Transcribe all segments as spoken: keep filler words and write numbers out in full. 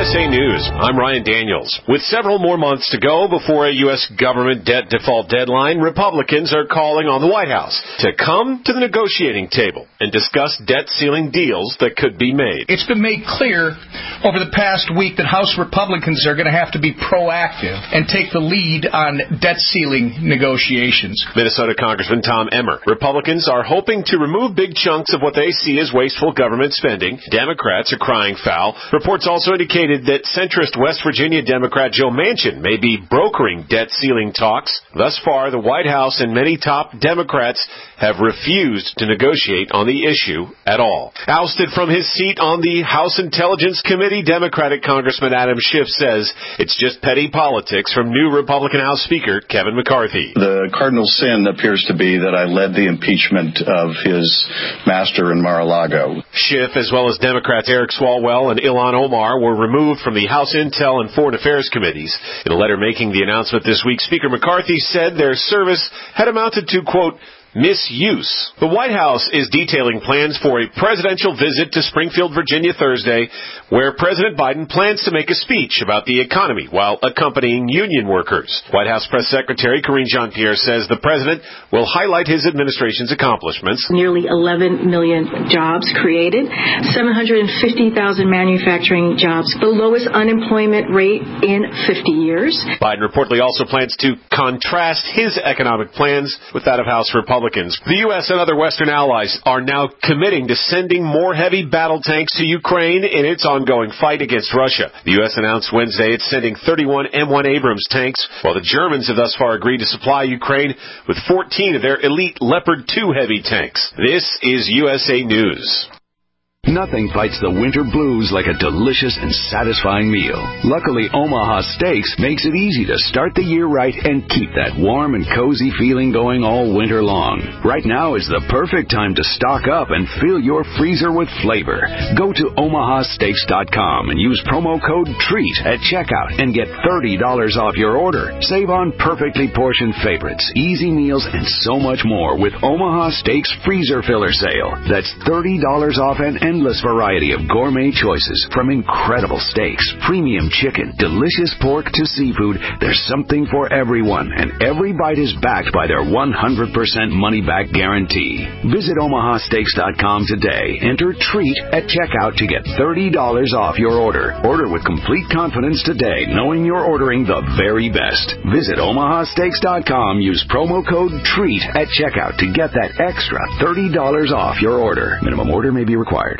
S A News, I'm Ryan Daniels. With several more months to go before a U S government debt default deadline, Republicans are calling on the White House to come to the negotiating table and discuss debt ceiling deals that could be made. It's been made clear over the past week that House Republicans are going to have to be proactive and take the lead on debt ceiling negotiations. Minnesota Congressman Tom Emmer. Republicans are hoping to remove big chunks of what they see as wasteful government spending. Democrats are crying foul. Reports also indicated that centrist West Virginia Democrat Joe Manchin may be brokering debt ceiling talks. Thus far, the White House and many top Democrats have refused to negotiate on the issue at all. Ousted from his seat on the House Intelligence Committee, Democratic Congressman Adam Schiff says it's just petty politics from new Republican House Speaker Kevin McCarthy. The cardinal sin appears to be that I led the impeachment of his master in Mar-a-Lago. Schiff, as well as Democrats Eric Swalwell and Ilhan Omar, were removed from the House Intel and Foreign Affairs committees. In a letter making the announcement this week, Speaker McCarthy said their service had amounted to, quote, misuse. The White House is detailing plans for a presidential visit to Springfield, Virginia Thursday, where President Biden plans to make a speech about the economy while accompanying union workers. White House Press Secretary Karine Jean-Pierre says the president will highlight his administration's accomplishments. Nearly eleven million jobs created, seven hundred fifty thousand manufacturing jobs, the lowest unemployment rate in fifty years. Biden reportedly also plans to contrast his economic plans with that of House Republicans. The U S and other Western allies are now committing to sending more heavy battle tanks to Ukraine in its ongoing fight against Russia. The U S announced Wednesday it's sending thirty-one M one Abrams tanks, while the Germans have thus far agreed to supply Ukraine with fourteen of their elite Leopard two heavy tanks. This is U S A News. Nothing fights the winter blues like a delicious and satisfying meal. Luckily, Omaha Steaks makes it easy to start the year right and keep that warm and cozy feeling going all winter long. Right now is the perfect time to stock up and fill your freezer with flavor. Go to omaha steaks dot com and use promo code TREAT at checkout and get thirty dollars off your order. Save on perfectly portioned favorites, easy meals, and so much more with Omaha Steaks Freezer Filler Sale. That's thirty dollars off an endless variety of gourmet choices, from incredible steaks, premium chicken, delicious pork to seafood. There's something for everyone, and every bite is backed by their one hundred percent money-back guarantee. Visit omaha steaks dot com today. Enter TREAT at checkout to get thirty dollars off your order. Order with complete confidence today, knowing you're ordering the very best. Visit omaha steaks dot com. Use promo code TREAT at checkout to get that extra thirty dollars off your order. Minimum order may be required.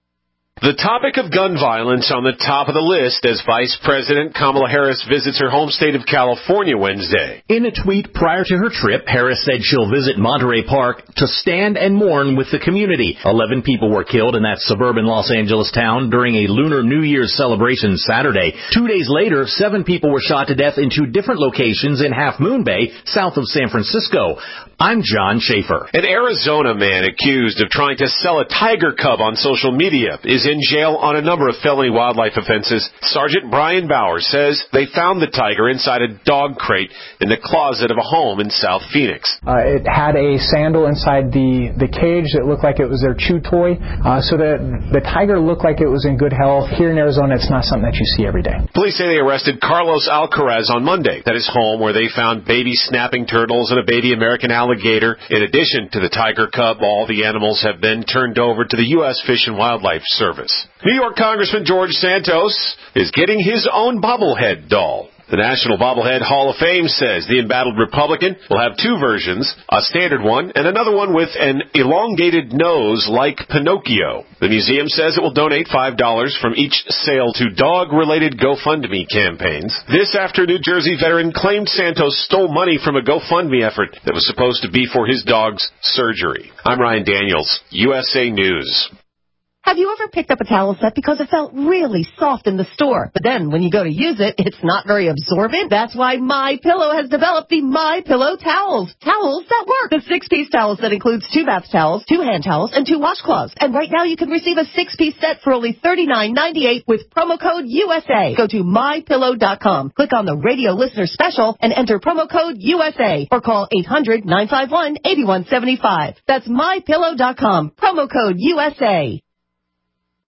The topic of gun violence on the top of the list as Vice President Kamala Harris visits her home state of California Wednesday. In a tweet prior to her trip, Harris said she'll visit Monterey Park to stand and mourn with the community. Eleven people were killed in that suburban Los Angeles town during a Lunar New Year's celebration Saturday. Two days later, seven people were shot to death in two different locations in Half Moon Bay, south of San Francisco. I'm John Schaefer. An Arizona man accused of trying to sell a tiger cub on social media is in jail on a number of felony wildlife offenses. Sergeant Brian Bowers says they found the tiger inside a dog crate in the closet of a home in South Phoenix. Uh, it had a sandal inside the, the cage that looked like it was their chew toy, uh, so that the tiger looked like it was in good health. Here in Arizona, it's not something that you see every day. Police say they arrested Carlos Alcaraz on Monday at his home, where they found baby snapping turtles and a baby American alligator. In addition to the tiger cub, all the animals have been turned over to the U S Fish and Wildlife Service. New York Congressman George Santos is getting his own bobblehead doll. The National Bobblehead Hall of Fame says the embattled Republican will have two versions, a standard one and another one with an elongated nose like Pinocchio. The museum says it will donate five dollars from each sale to dog-related GoFundMe campaigns. This after New Jersey veteran claimed Santos stole money from a GoFundMe effort that was supposed to be for his dog's surgery. I'm Ryan Daniels, U S A News. Have you ever picked up a towel set because it felt really soft in the store, but then when you go to use it, it's not very absorbent? That's why MyPillow has developed the MyPillow towels. Towels that work. The six-piece towel set includes two bath towels, two hand towels, and two washcloths. And right now you can receive a six-piece set for only thirty-nine ninety-eight with promo code U S A. Go to my pillow dot com, click on the radio listener special, and enter promo code U S A, or call eight hundred nine five one eight one seven five. That's my pillow dot com, promo code U S A.